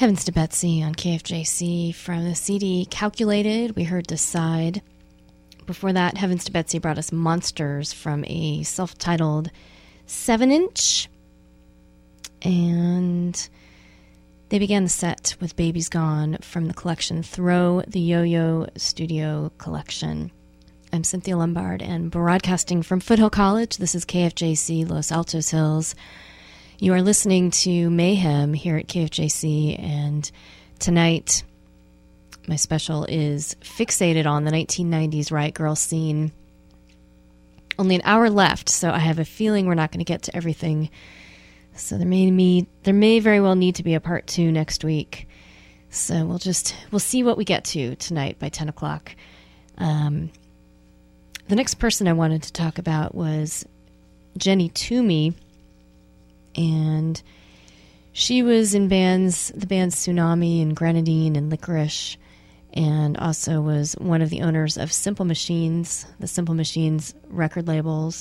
Heavens to Betsy on KFJC from the CD Calculated. We heard Decide. Before that, Heavens to Betsy brought us Monsters from a self-titled 7-inch. And they began the set with Baby's Gone from the collection Throw the Yo-Yo Studio Collection. I'm Cynthia Lombard and broadcasting from Foothill College. This is KFJC Los Altos Hills. You are listening to Mayhem here at KFJC, and tonight my special is fixated on the 1990s Riot Grrrl scene. Only an hour left, so I have a feeling we're not going to get to everything. So there may very well need to be a part 2 next week. So we'll see what we get to tonight by 10 o'clock. The next person I wanted to talk about was Jenny Toomey. And she was in the bands Tsunami and Grenadine and Licorice, and also was one of the owners of Simple Machines, the Simple Machines record label.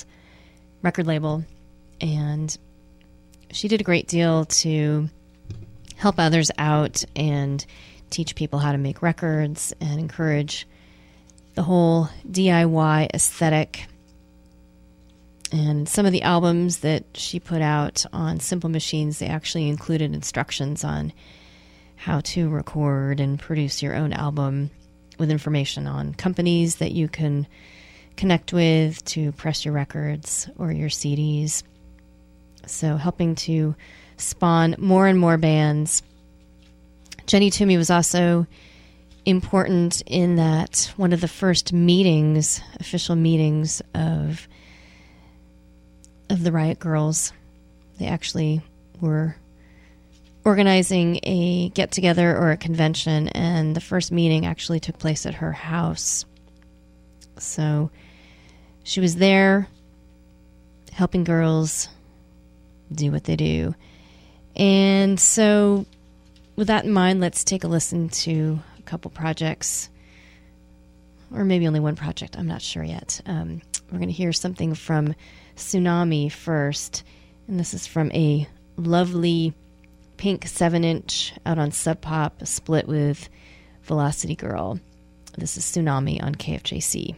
And she did a great deal to help others out and teach people how to make records and encourage the whole DIY aesthetic. And some of the albums that she put out on Simple Machines, they actually included instructions on how to record and produce your own album, with information on companies that you can connect with to press your records or your CDs. So helping to spawn more and more bands. Jenny Toomey was also important in that one of the first official meetings of the Riot Grrrls, they actually were organizing a get-together or a convention, and the first meeting actually took place at her house. So she was there helping girls do what they do. And so with that in mind, let's take a listen to a couple projects, or maybe only one project, I'm not sure yet. We're going to hear something from Tsunami first, and this is from a lovely pink 7-inch out on Sub Pop, split with Velocity Girl. This is Tsunami on KFJC.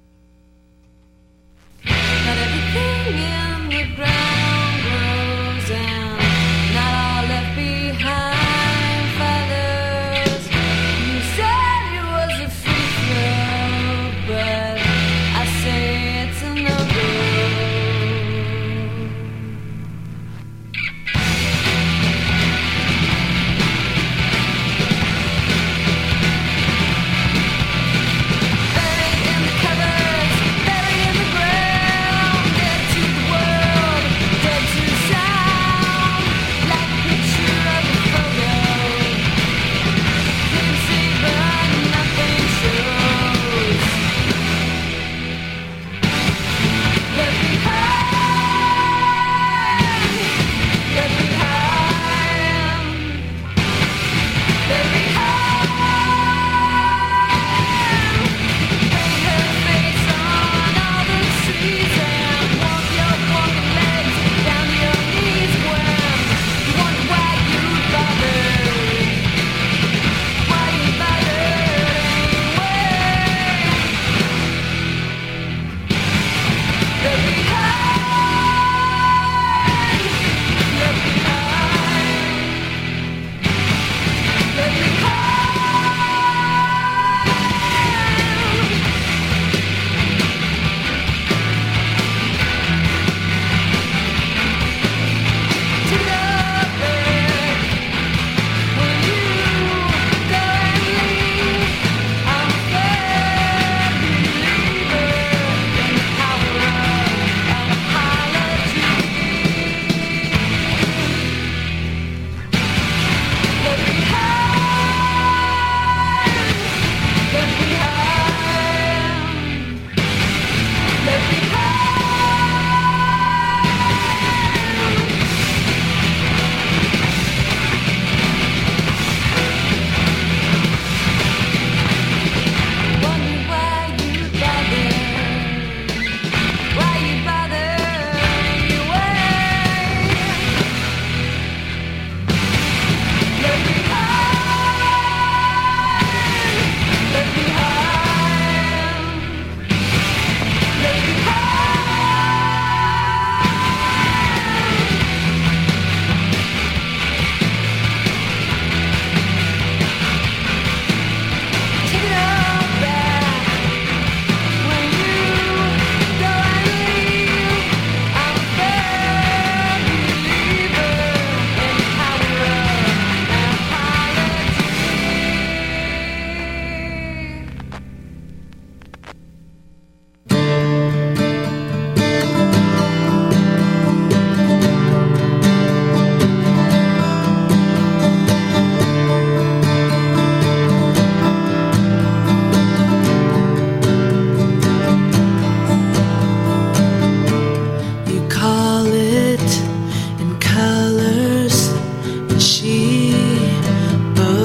Not everything in the ground grows, and not all left behind feathers. You said it was a free throw, but I say it's a no-go. In the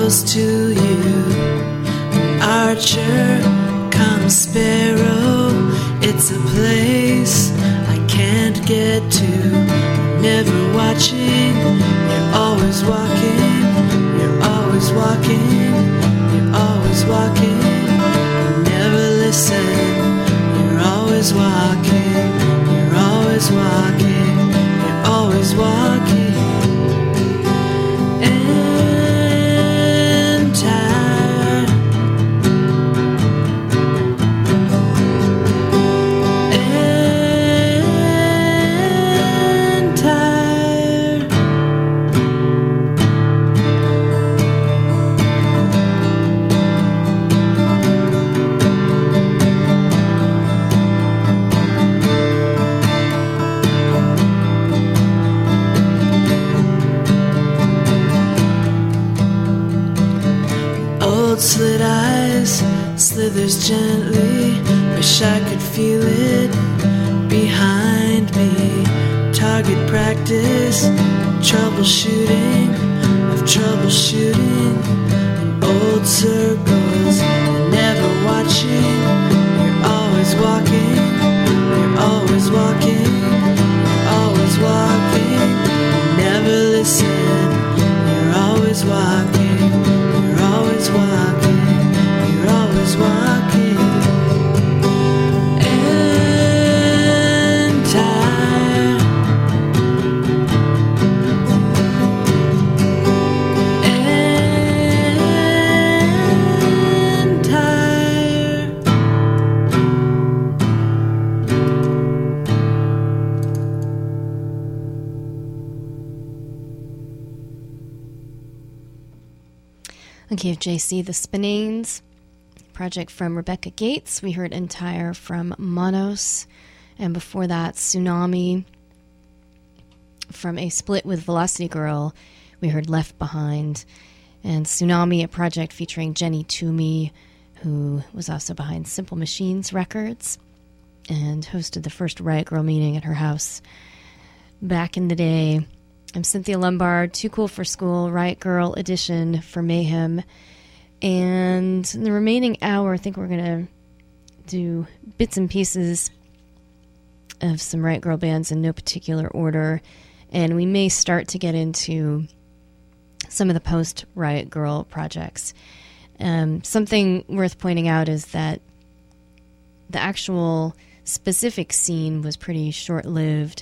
close to you. Archer, come sparrow. It's a place I can't get to. Never watching, you're always walking. You're always walking. You're always walking. You never listen. You're always walking. You're always walking. You're always walking. Slit eyes, slithers gently. Wish I could feel it behind me. Target practice, troubleshooting, of troubleshooting in old circles. You're never watching, you're always walking. You're always walking, you're always walking. You never listen, you're always walking. You're always walking, you're always walking. And tired. And tired. Okay, JC, The Spinanes, project from Rebecca Gates. We heard Entire from Monos, and before that, Tsunami. From a split with Velocity Girl, we heard Left Behind, and Tsunami, a project featuring Jenny Toomey, who was also behind Simple Machines Records and hosted the first Riot Girl meeting at her house back in the day. I'm Cynthia Lombard, Too Cool for School, Riot Girl edition for Mayhem. And in the remaining hour, I think we're going to do bits and pieces of some Riot Girl bands in no particular order. And we may start to get into some of the post-Riot Girl projects. Something worth pointing out is that the actual specific scene was pretty short-lived,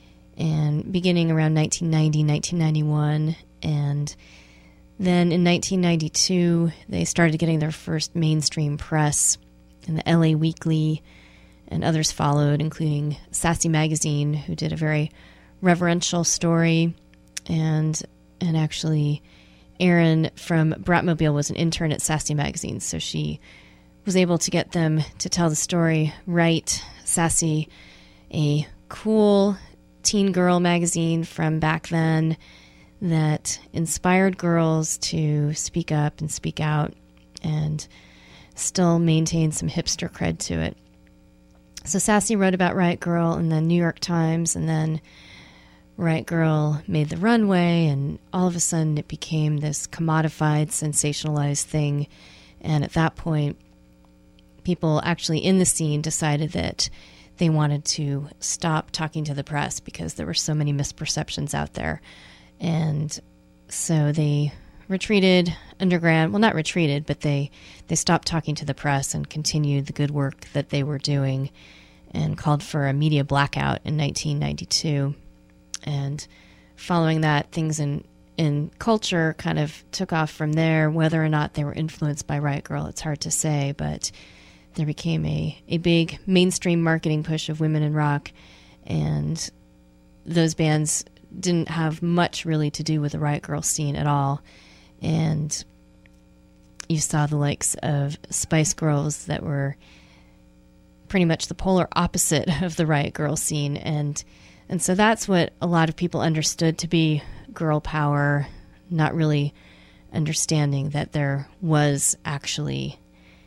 and beginning around 1990, 1991, and then in 1992, they started getting their first mainstream press, and the LA Weekly and others followed, including Sassy Magazine, who did a very reverential story, and actually Erin from Bratmobile was an intern at Sassy Magazine, so she was able to get them to tell the story right. Sassy, a cool teen girl magazine from back then that inspired girls to speak up and speak out and still maintain some hipster cred to it. So Sassy wrote about Riot Girl in the New York Times, and then Riot Girl made the runway, and all of a sudden it became this commodified, sensationalized thing. And at that point, people actually in the scene decided that they wanted to stop talking to the press because there were so many misperceptions out there. And so they retreated underground. Well, not retreated, but they stopped talking to the press and continued the good work that they were doing and called for a media blackout in 1992. And following that, things in culture kind of took off from there. Whether or not they were influenced by Riot Girl, it's hard to say, but there became a big mainstream marketing push of women in rock, and those bands didn't have much really to do with the Riot Girl scene at all. And you saw the likes of Spice Girls that were pretty much the polar opposite of the Riot Girl scene, and so that's what a lot of people understood to be girl power, not really understanding that there was actually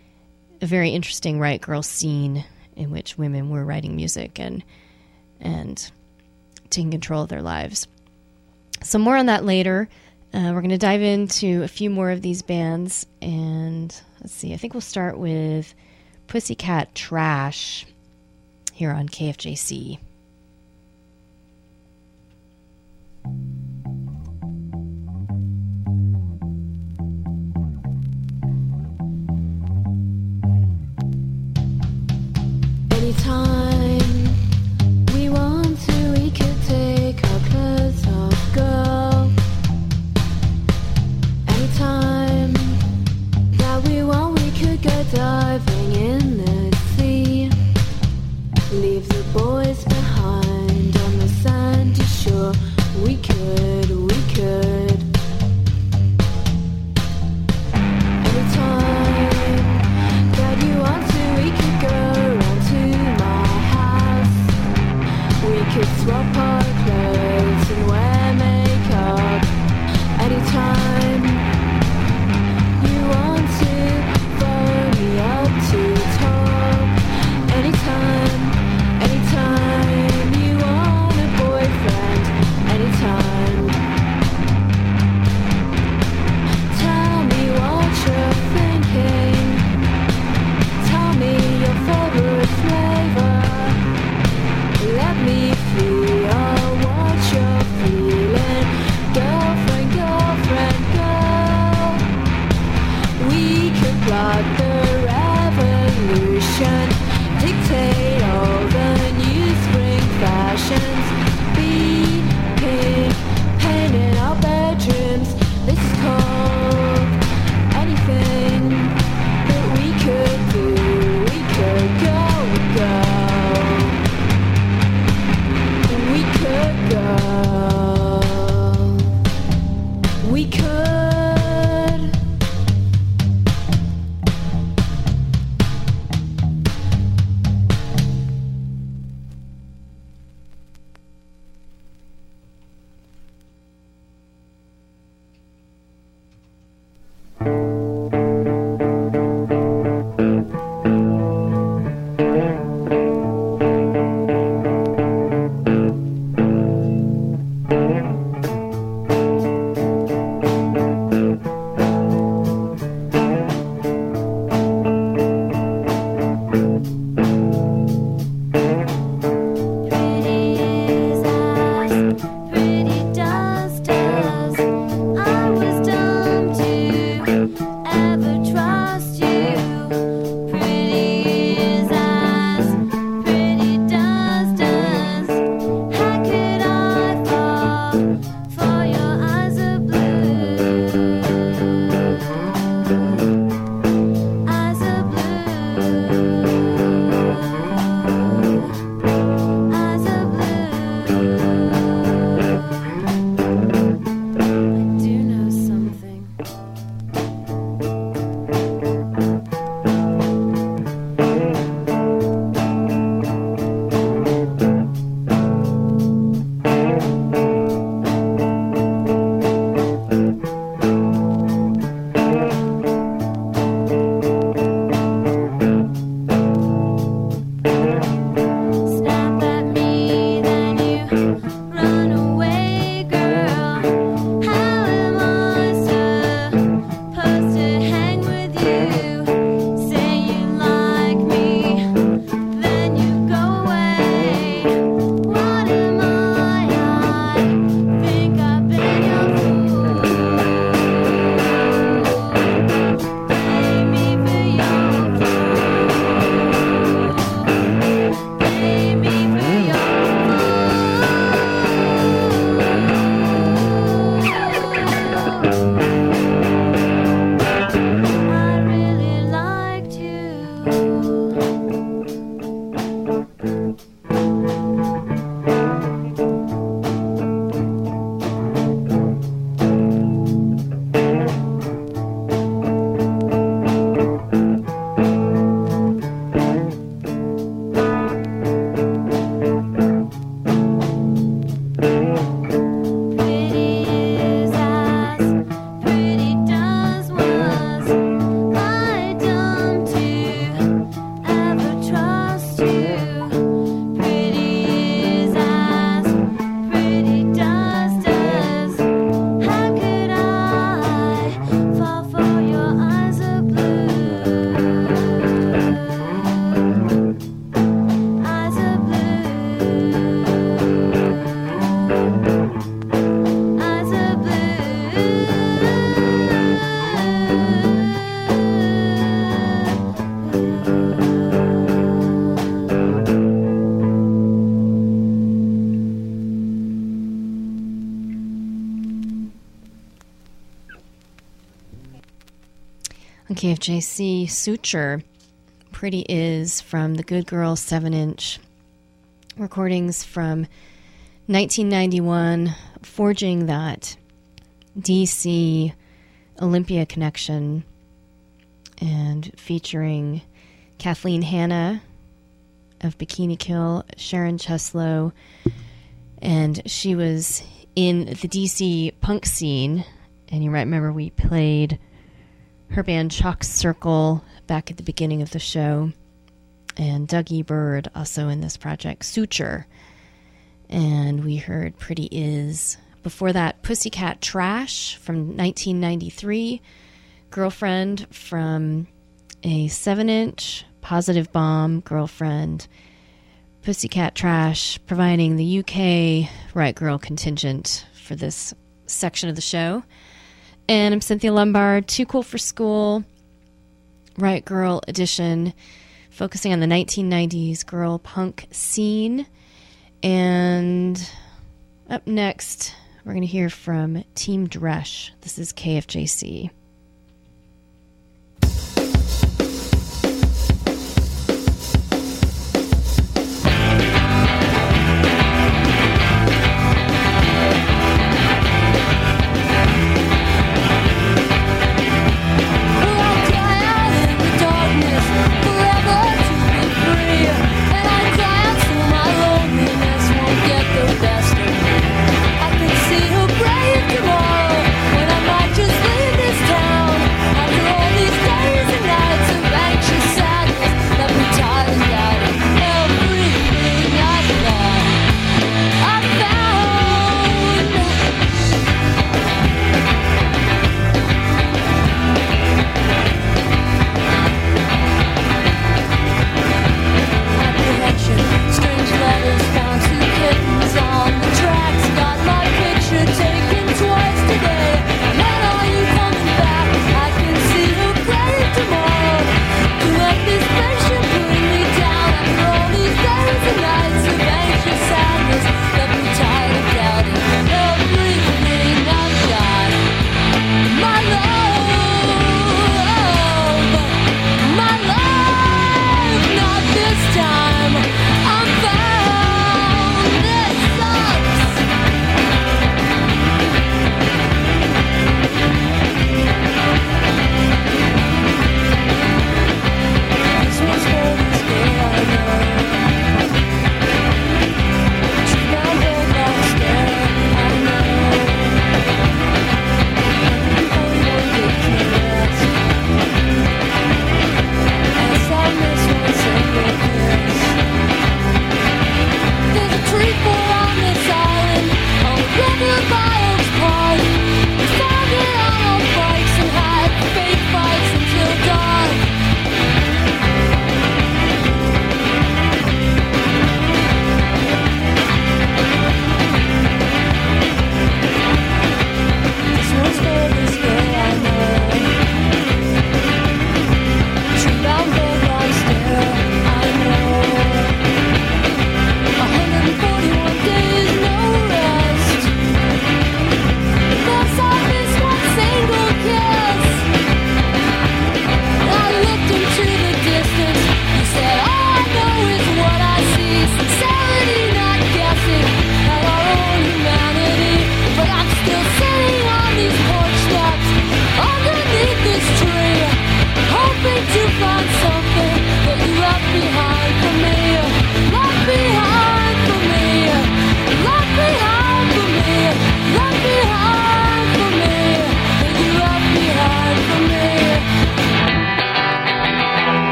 a very interesting Riot Girl scene in which women were writing music and taking control of their lives. So more on that later. We're going to dive into a few more of these bands, and let's see, I think we'll start with Pussycat Trash here on KFJC. Anytime we want to, we could take our clothes off, girl. Anytime that we want, we could go diving in the sea. Leave the boys behind on the sandy shore. We could on KFJC, Suture, Pretty Is from the Good Girl 7-inch. Recordings from 1991, forging that DC Olympia connection and featuring Kathleen Hanna of Bikini Kill, Sharon Cheslow, and she was in the DC punk scene, and you might remember we played her band Chalk Circle back at the beginning of the show, and Dougie Bird also in this project, Suture, and we heard Pretty Is. Before that, Pussycat Trash from 1993, Girlfriend from a 7-inch, Positive Bomb, Girlfriend, Pussycat Trash, providing the UK Right Girl contingent for this section of the show. And I'm Cynthia Lombard, Too Cool for School, Right Girl edition, focusing on the 1990s girl punk scene. And up next, we're going to hear from Team Dresch. This is KFJC.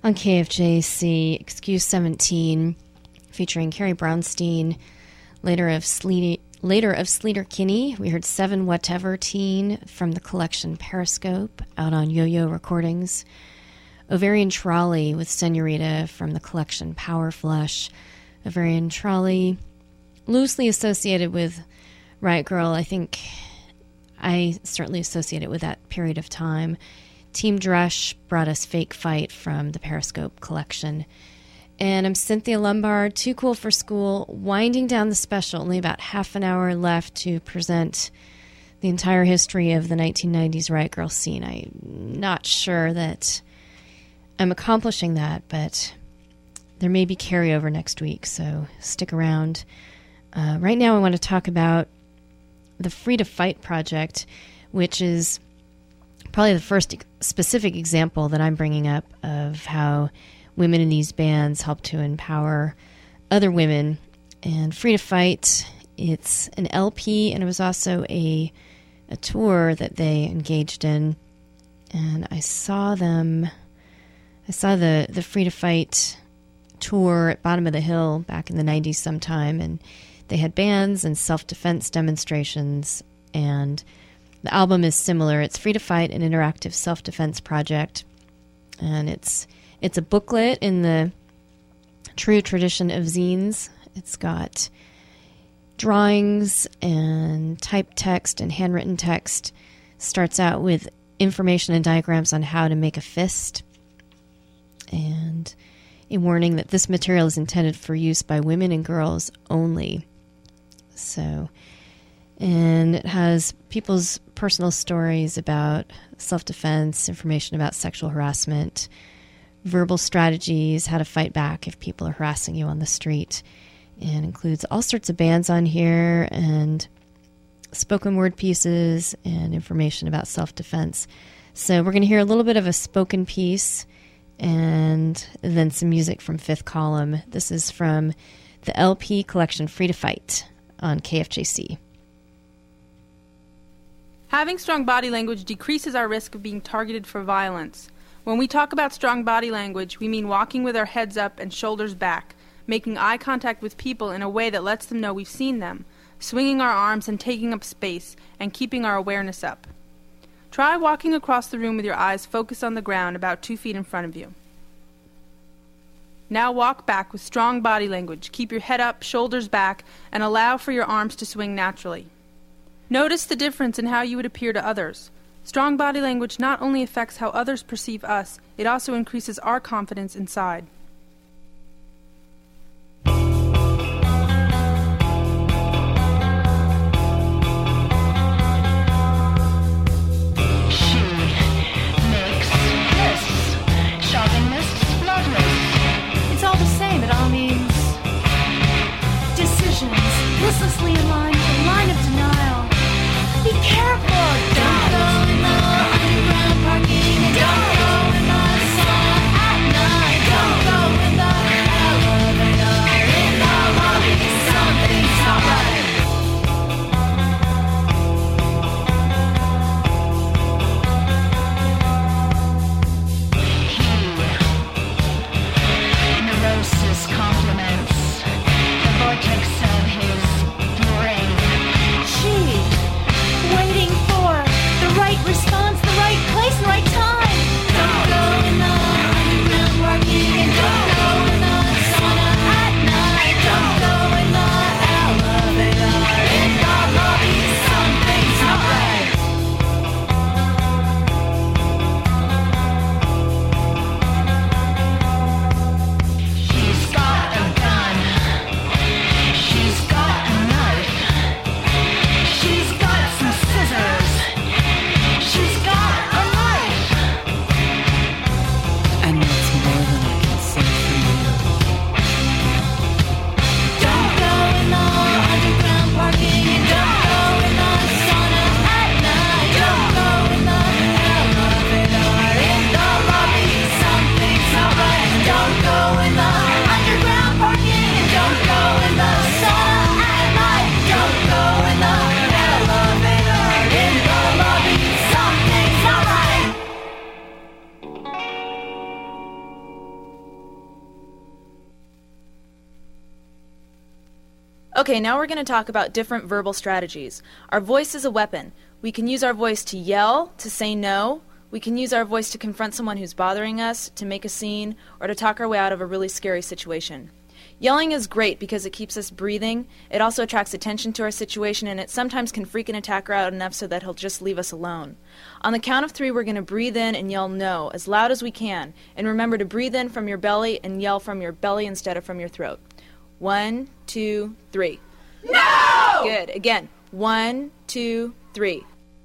on KFJC, Excuse 17, featuring Carrie Brownstein, later of Sleater Kinney. We heard 7 Whatever Teen from the collection Periscope, out on Yo-Yo Recordings. Ovarian Trolley with Senorita from the collection Power Flush. Ovarian Trolley, loosely associated with Riot Grrrl. I think I certainly associate it with that period of time. Team Drush brought us Fake Fight from the Periscope collection. And I'm Cynthia Lombard, Too Cool for School, winding down the special. Only about half an hour left to present the entire history of the 1990s Riot Grrrl scene. I'm not sure that I'm accomplishing that, but there may be carryover next week, so stick around. Right now I want to talk about the Free to Fight project, which is probably the first specific example that I'm bringing up of how women in these bands help to empower other women. And Free to Fight, it's an LP, and it was also a tour that they engaged in. And I saw the Free to Fight tour at Bottom of the Hill back in the 90s sometime, and they had bands and self-defense demonstrations, and the album is similar. It's Free to Fight, an interactive self-defense project, and it's a booklet in the true tradition of zines. It's got drawings and typed text and handwritten text. Starts out with information and diagrams on how to make a fist, and a warning that this material is intended for use by women and girls only. So, and it has people's personal stories about self-defense, information about sexual harassment, verbal strategies, how to fight back if people are harassing you on the street, and includes all sorts of bands on here and spoken word pieces and information about self-defense. So we're going to hear a little bit of a spoken piece and then some music from Fifth Column. This is from the LP collection Free to Fight on KFJC. Having strong body language decreases our risk of being targeted for violence. When we talk about strong body language, we mean walking with our heads up and shoulders back, making eye contact with people in a way that lets them know we've seen them, swinging our arms and taking up space, and keeping our awareness up. Try walking across the room with your eyes focused on the ground about 2 feet in front of you. Now walk back with strong body language. Keep your head up, shoulders back, and allow for your arms to swing naturally. Notice the difference in how you would appear to others. Strong body language not only affects how others perceive us, it also increases our confidence inside. Listlessly in line, a line of denial. Be careful! Don't go in the underground parking. Don't go in the sun at night. Don't go Okay, now we're going to talk about different verbal strategies. Our voice is a weapon. We can use our voice to yell, to say no. We can use our voice to confront someone who's bothering us, to make a scene, or to talk our way out of a really scary situation. Yelling is great because it keeps us breathing. It also attracts attention to our situation, and it sometimes can freak an attacker out enough so that he'll just leave us alone. On the count of 3, we're going to breathe in and yell no as loud as we can. And remember to breathe in from your belly and yell from your belly instead of from your throat. 1, 2, 3. No! Good. Again. 1, 2, 3.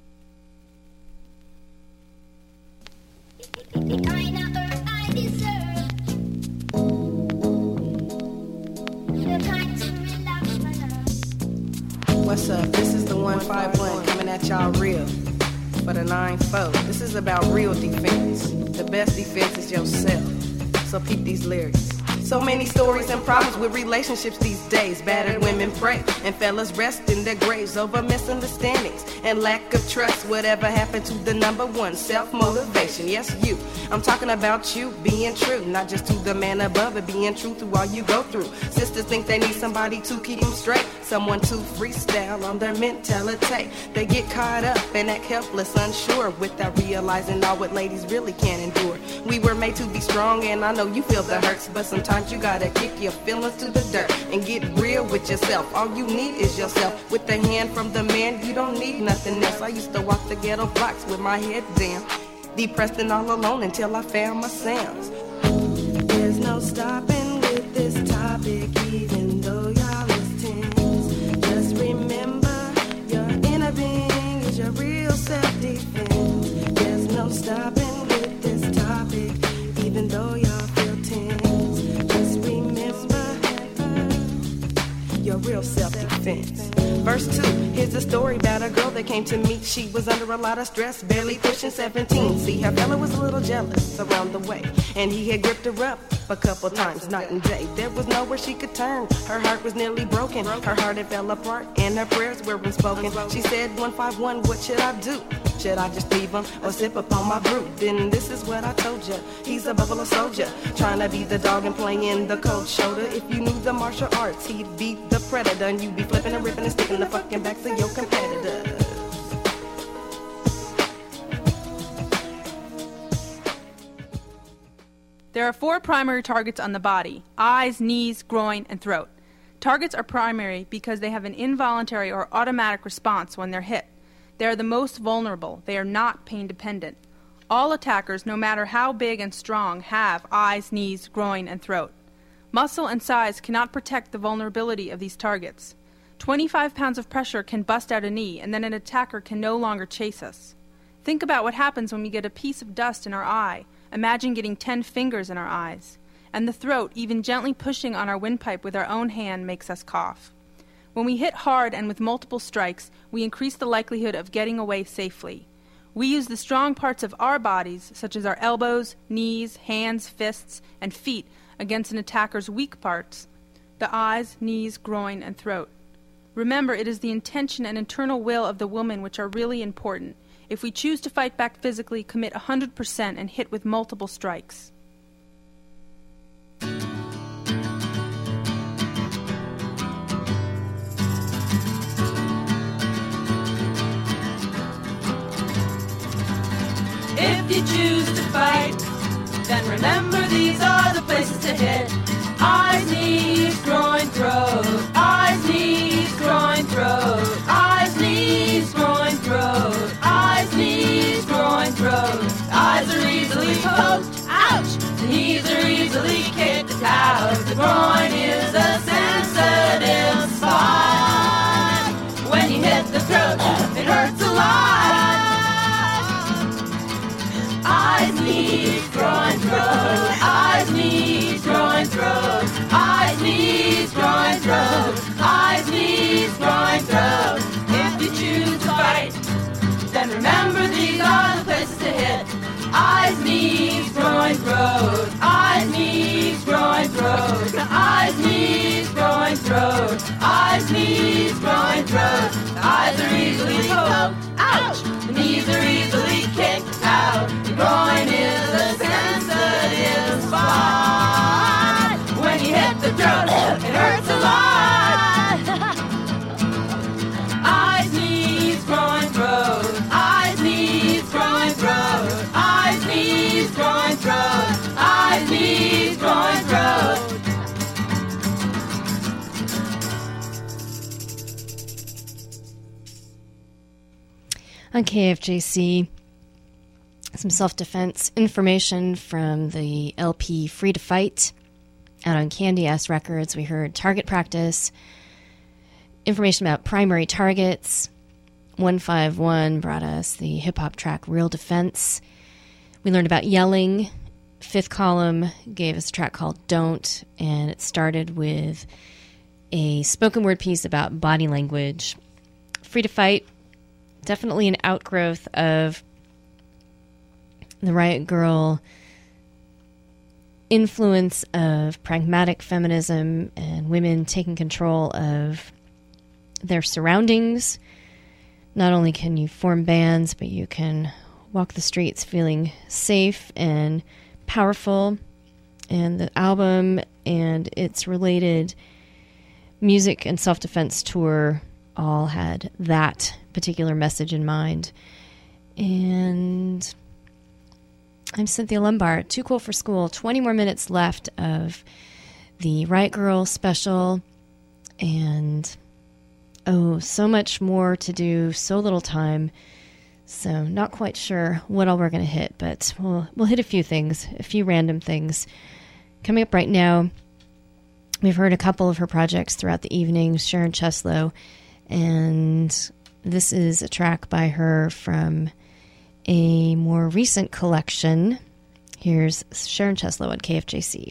What's up? This is the 151 coming at y'all real for the 9-4. This is about real defense. The best defense is yourself. So peep these lyrics. So many stories and problems with relationships these days. Battered women pray and fellas rest in their graves over misunderstandings and lack of trust. Whatever happened to the number one, self-motivation? Yes, you. I'm talking about you being true, not just to the man above, but being true through all you go through. Sisters think they need somebody to keep them straight, someone to freestyle on their mentality. They get caught up and act helpless, unsure, without realizing all what ladies really can endure. We were made to be strong, and I know you feel the hurts, but sometimes you gotta kick your feelings to the dirt and get real with yourself. All you need is yourself. With the hand from the man, you don't need nothing else. I used to walk the ghetto blocks with my head down, depressed and all alone until I found my sounds. There's no stopping with this topic, even though y'all is tense. Just remember, your inner being is your real self-defense. There's no stopping with this topic, even though y'all feel tense. Just remember, your real self-defense. Verse 2, here's a story about a girl that came to meet. She was under a lot of stress, barely pushing 17. See, her fella was a little jealous around the way, and he had gripped her up a couple times, night and day. There was nowhere she could turn. Her heart was nearly broken. Her heart had fell apart, and her prayers were unspoken. She said, 151, what should I do? Should I just leave him or sip upon my brew? Then this is what I told ya. He's a buffalo soldier, trying to be the dog and playing the cold shoulder. If you knew the martial arts, he'd be the predator, and you'd be flipping and ripping and sticking the fucking backs of your competitors. There are 4 primary targets on the body: eyes, knees, groin, and throat. Targets are primary because they have an involuntary or automatic response when they're hit. They are the most vulnerable. They are not pain dependent. All attackers, no matter how big and strong, have eyes, knees, groin, and throat. Muscle and size cannot protect the vulnerability of these targets. 25 pounds of pressure can bust out a knee, and then an attacker can no longer chase us. Think about what happens when we get a piece of dust in our eye. Imagine getting 10 fingers in our eyes. And the throat, even gently pushing on our windpipe with our own hand, makes us cough. When we hit hard and with multiple strikes, we increase the likelihood of getting away safely. We use the strong parts of our bodies, such as our elbows, knees, hands, fists, and feet, against an attacker's weak parts, the eyes, knees, groin, and throat. Remember, it is the intention and internal will of the woman which are really important. If we choose to fight back physically, commit 100% and hit with multiple strikes. If you choose to fight, then remember these are the places to hit. Eyes, knees, groin, throat. Eyes, knees, groin, throat. Eyes, knees, groin, throat. Eyes, knees, groin, throat. Eyes are easily poked, ouch! The knees are easily kicked out. The groin is a sensitive spot. When you hit the throat, it hurts a lot. Eyes, knees, groin, throat. Eyes, knees, groin, throat. Eyes, knees, groin, throat. Eyes, knees, groin, throat. If you choose to fight, then remember these are the places to hit. Eyes, knees, groin, throat. Eyes, knees, groin, throat. Eyes, knees, groin, throat. Eyes, knees, groin, throat. Eyes are easily poked, ouch! The knees are easily kicked out. The groin is a sensitive spot. When you hit the throat, it hurts a lot. on KFJC. Some self-defense information from the LP Free to Fight out on Candy Ass Records. We heard Target Practice, information about primary targets. 151 brought us the hip-hop track Real Defense. We learned about yelling. Fifth Column gave us a track called Don't, and it started with a spoken word piece about body language. Free to Fight, definitely an outgrowth of the Riot Grrrl influence of pragmatic feminism and women taking control of their surroundings. Not only can you form bands, but you can walk the streets feeling safe and powerful. And the album and its related music and self-defense tour all had that particular message in mind. And I'm Cynthia Lombard. Too Cool for School. 20 more minutes left of the Riot Grrrl special. And, so much more to do. So little time. So not quite sure what all we're going to hit. But we'll hit a few things. A few random things. Coming up right now, we've heard a couple of her projects throughout the evening. Sharon Cheslow. And this is a track by her from a more recent collection. Here's Sharon Cheslow on KFJC.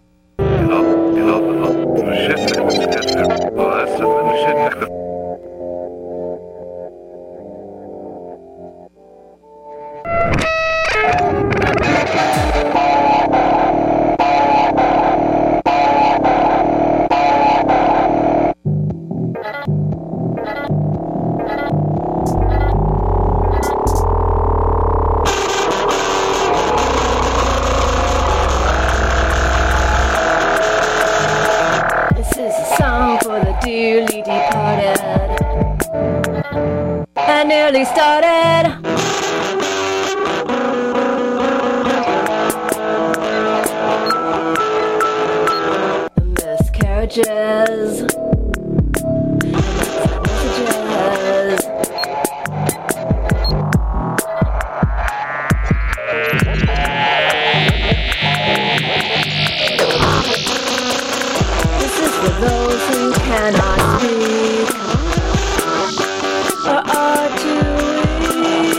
Dearly departed, I nearly started. Miscarriages, messages. This is for those who cannot speak or are too weak.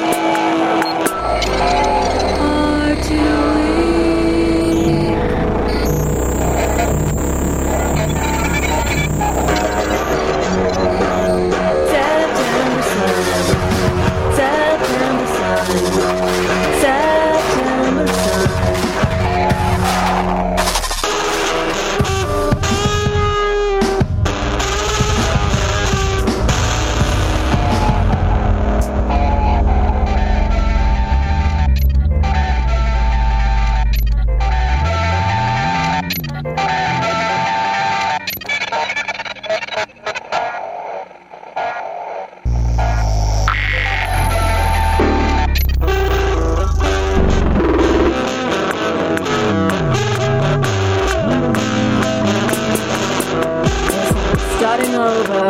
Are too weak. September sun, September sun, September sun. Starting over.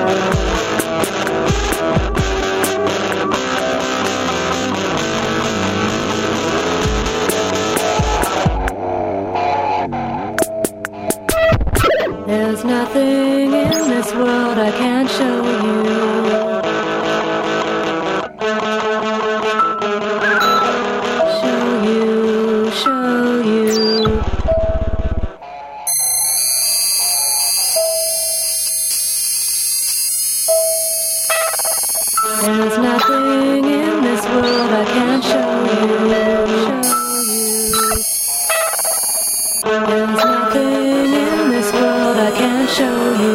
There's nothing in this world I can't show you. Show you, show you. There's nothing in this world I can't show you. There's nothing in this world I can't show you.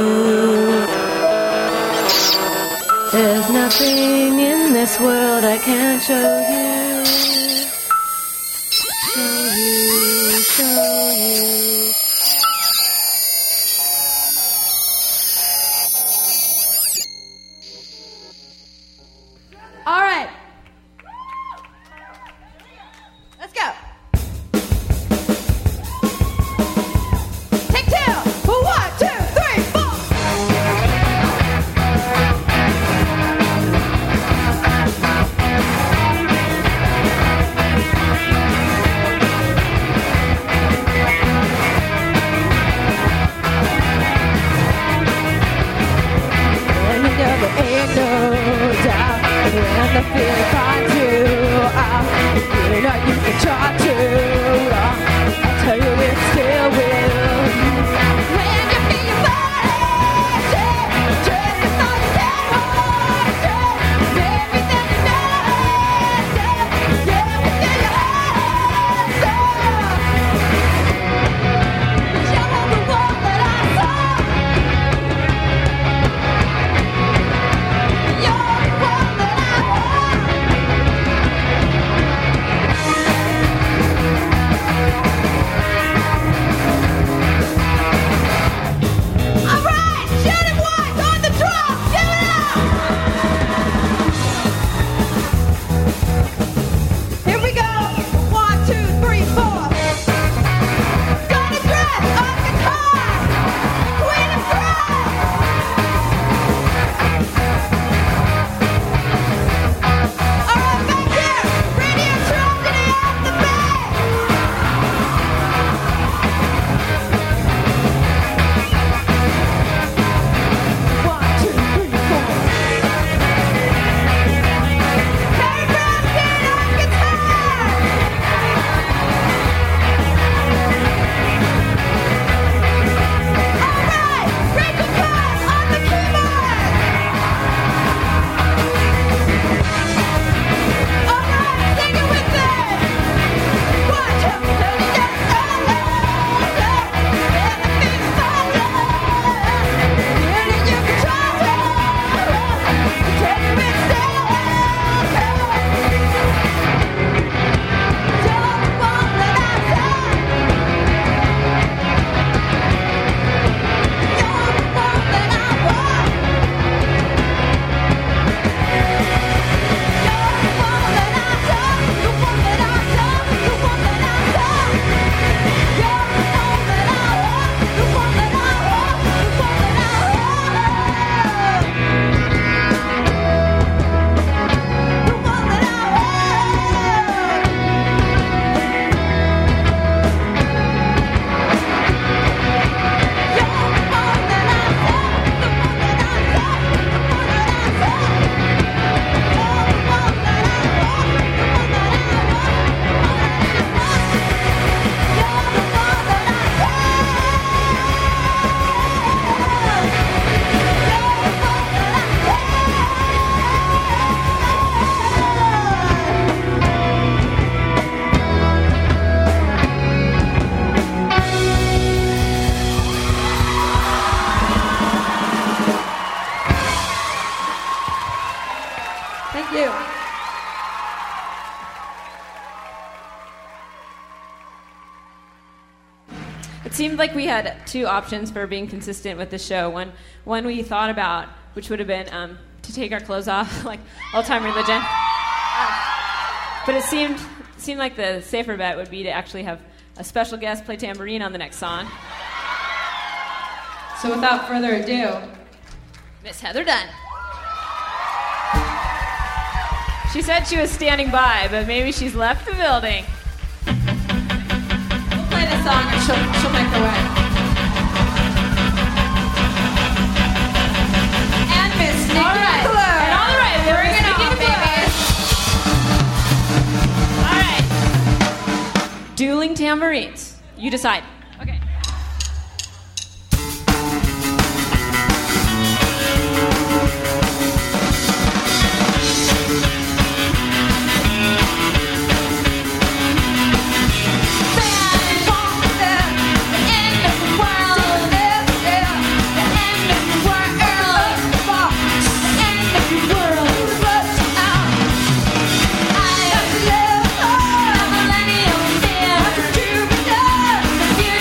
There's nothing in this world I can't show you. Show you, show you. All right. Let's go. Take two. 1, 2, 3, 4. down. When the feeling finds you out, you know you can try to. I'll tell you it still will. When you feel your body, just as all you can hold, everything you know, everything you have. You're the one that I saw. You're the one that I want. All right, Johnny White on the drum. Give it up. Here we go. 1, 2, 3, 4. Johnny Dress on guitar. Queen of Cry. All right, back here. Radio tragedy off the back. 1, 2, 3, 4. Harry Grafton on guitar. All right, Rachel Cobb on the keyboard. All right, sing it with me. 1, 2, 3, just everything's fine. And you can try to take it still. You're the one that I saw. You're the one that I want. You're the one that I saw. The one that I saw. The one that I saw. You're the one that I want. The one that I want. The one that I want. The one that I Thank you. It seemed like we had two options for being consistent with the show. One we thought about, which would have been to take our clothes off, like old-time religion. But it seemed like the safer bet would be to actually have a special guest play tambourine on the next song. So without further ado, Miss Heather Dunn. She said she was standing by, but maybe she's left the building. We'll play the song and she'll make her way. And Miss Nikki McClure. And all right, Bring it on, baby. All right. Dueling tambourines. You decide. Okay. I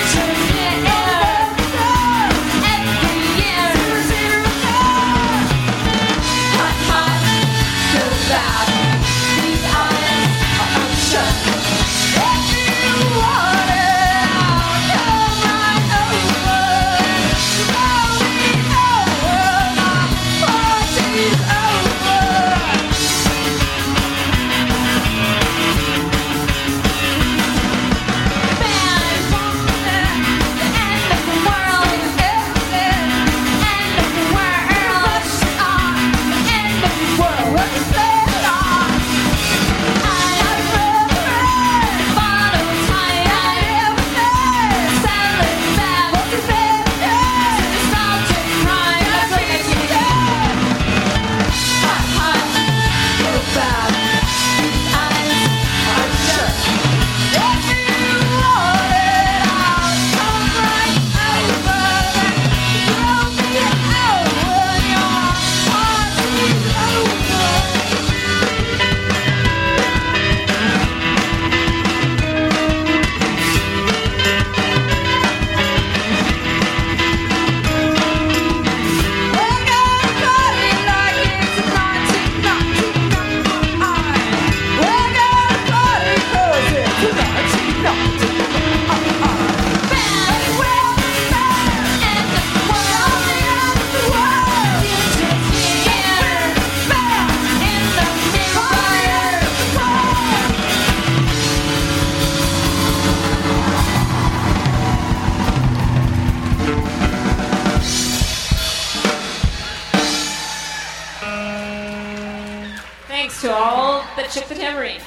Thanks to all that shook the tambourine.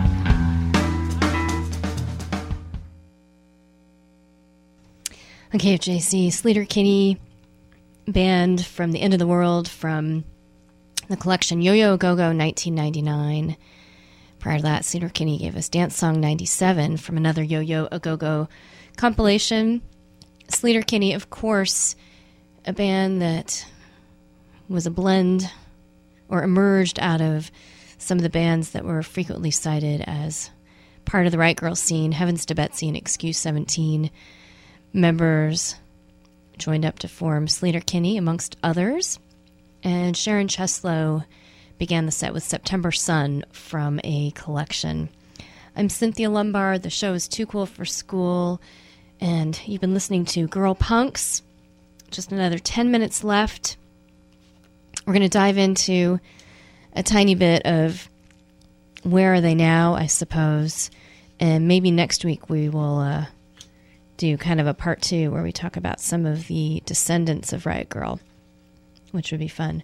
On KFJC, Sleater-Kinney band from the end of the world from the collection Yo-Yo Go-Go 1999. Prior to that, Sleater-Kinney gave us Dance Song 97 from another Yo-Yo Go-Go compilation. Sleater-Kinney, of course, a band that was a blend or emerged out of some of the bands that were frequently cited as part of the Right Girl scene. Heavens to Betsy and Excuse 17 members joined up to form Sleater-Kinney, amongst others. And Sharon Cheslow began the set with September Sun from a collection. I'm Cynthia Lombard. The show is Too Cool for School. And you've been listening to Girl Punks. Just another 10 minutes left. We're going to dive into a tiny bit of where are they now, I suppose. And maybe next week we will do kind of a part 2 where we talk about some of the descendants of Riot Girl, which would be fun.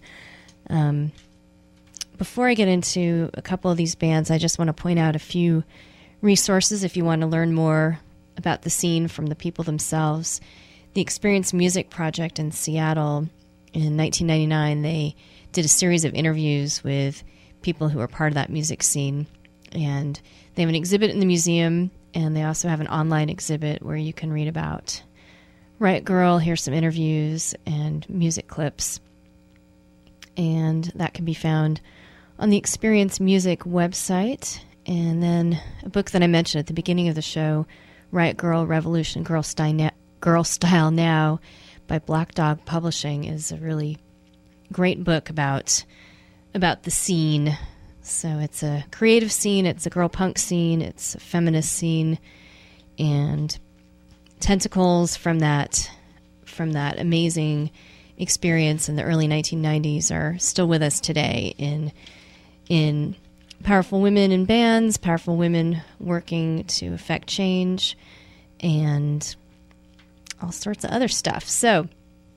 Before I get into a couple of these bands, I just want to point out a few resources if you want to learn more about the scene from the people themselves. The Experience Music Project in Seattle, in 1999, they did a series of interviews with people who are part of that music scene. And they have an exhibit in the museum, and they also have an online exhibit where you can read about Riot Girl, hear some interviews and music clips. And that can be found on the Experience Music website. And then a book that I mentioned at the beginning of the show, Riot Girl, Revolution, Girl Style Now, by Black Dog Publishing, is a really great book about the scene. So it's a creative scene, it's a girl punk scene, it's a feminist scene, and tentacles from that amazing experience in the early 1990s are still with us today in powerful women in bands, powerful women working to affect change, and all sorts of other stuff. So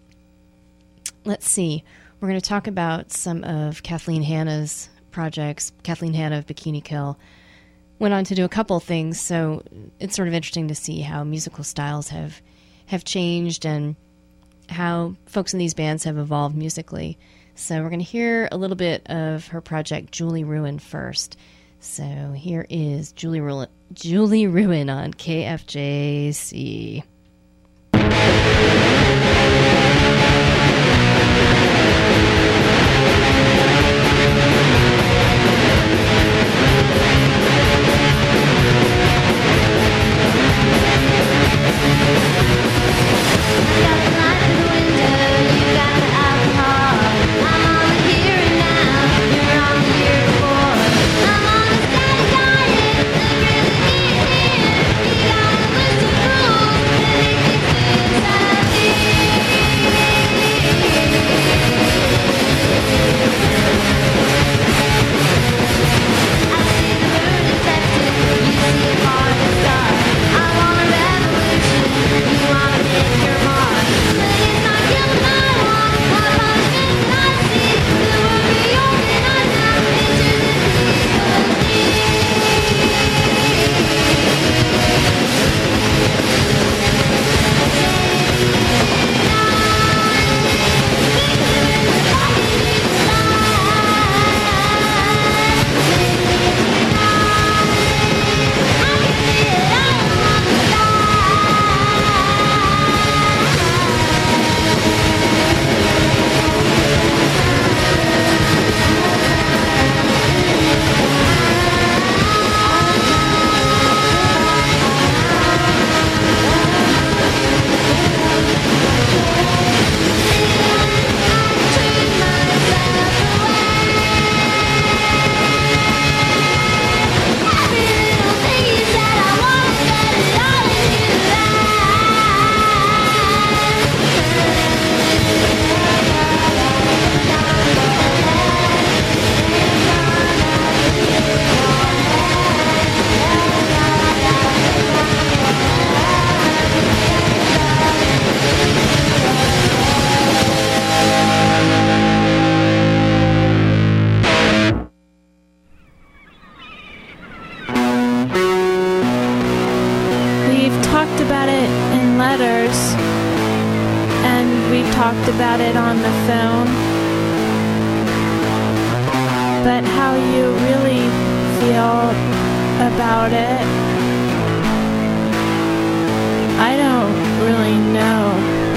let's see. We're going to talk about some of Kathleen Hanna's projects. Kathleen Hanna of Bikini Kill went on to do a couple things, so it's sort of interesting to see how musical styles have changed and how folks in these bands have evolved musically. So we're going to hear a little bit of her project Julie Ruin first. So here is Julie Ruin on KFJC. Rules talked about it on the phone. But how you really feel about it, I don't really know.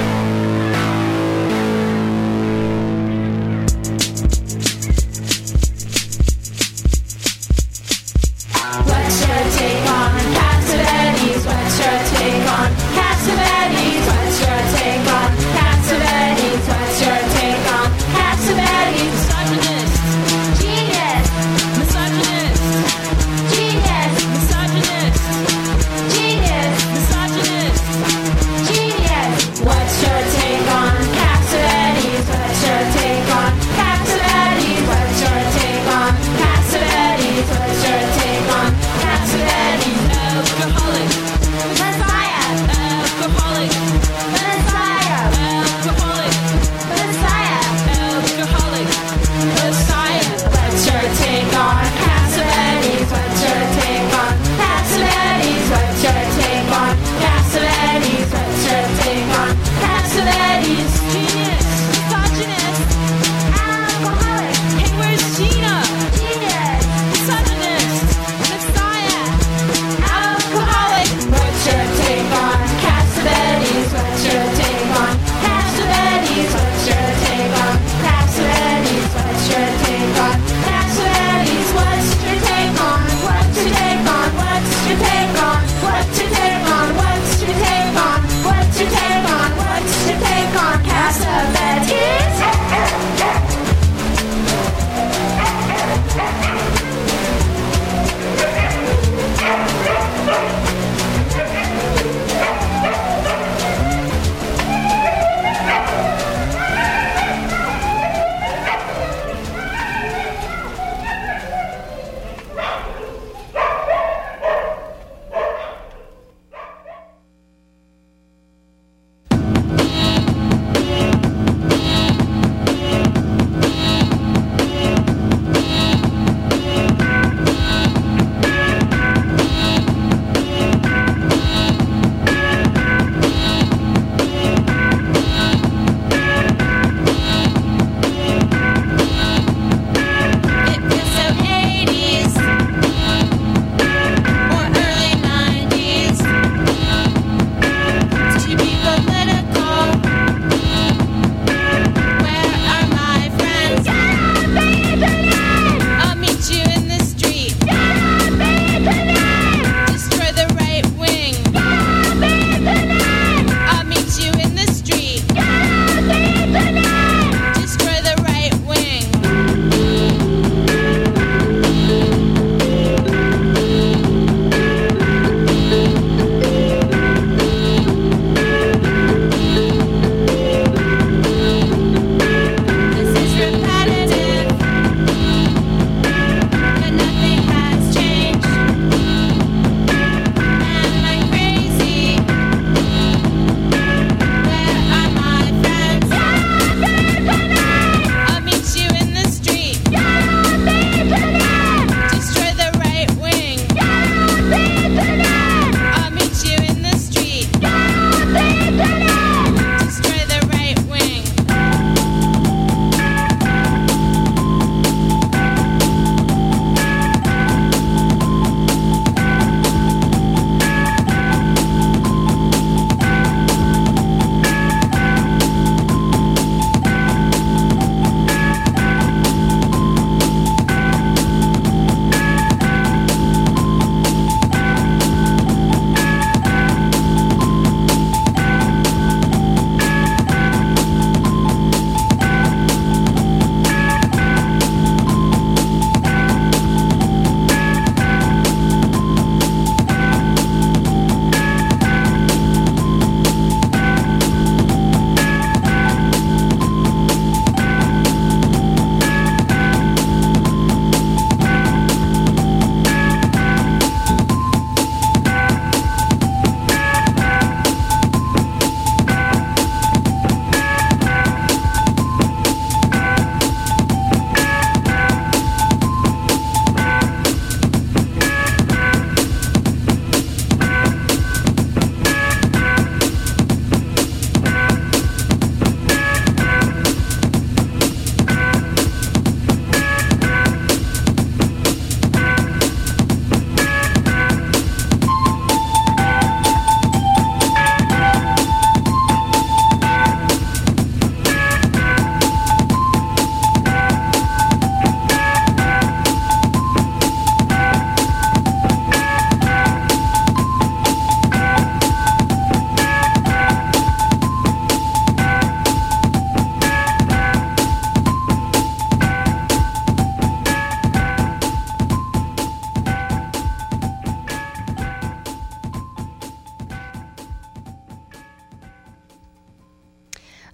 What's your take on Cassavetes? What's your take on Cassavetes? What's your take on Cassavetes? What's your take on Cassavetes? Misogynist, genius, misogynist, genius, misogynist, genius, misogynist, genius.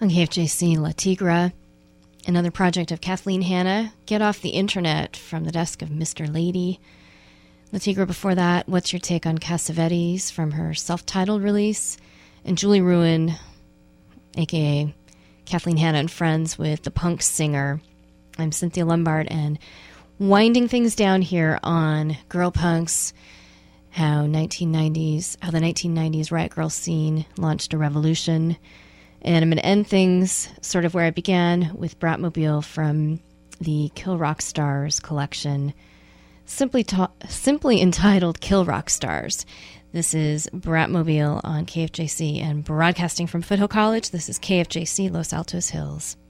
On KFJC, La Tigra, another project of Kathleen Hanna, Get Off the Internet, from the desk of Mr. Lady. La Tigra before that, What's Your Take on Cassavetes, from her self-titled release. And Julie Ruin, a.k.a. Kathleen Hanna and Friends, with The Punk Singer. I'm Cynthia Lombard, and winding things down here on Girl Punks, how the 1990s riot girl scene launched a revolution. And I'm going to end things sort of where I began, with Bratmobile from the Kill Rock Stars collection, simply entitled Kill Rock Stars. This is Bratmobile on KFJC, and broadcasting from Foothill College, this is KFJC Los Altos Hills.